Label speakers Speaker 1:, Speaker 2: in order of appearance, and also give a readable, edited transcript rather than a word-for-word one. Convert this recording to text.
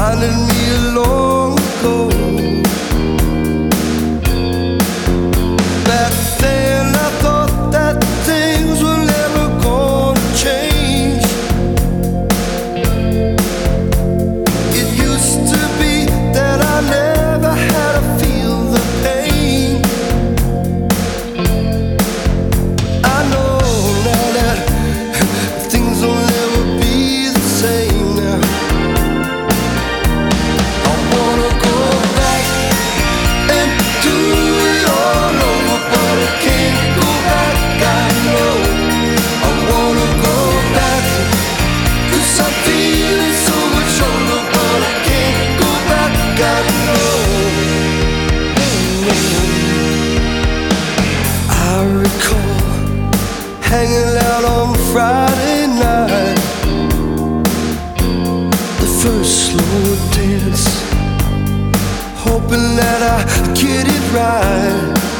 Speaker 1: reminded me of long ago. Back then I thought that things were never gonna change. It used to be that I never had to feel the pain. I know now that things will never be the same now. I wanna go back and do it all over, but I can't go back, I know. I wanna go back, 'cause I'm feeling so much older, but I can't go back, I know. I recall hanging out on Friday night, the first slow dance, hoping that I get it right.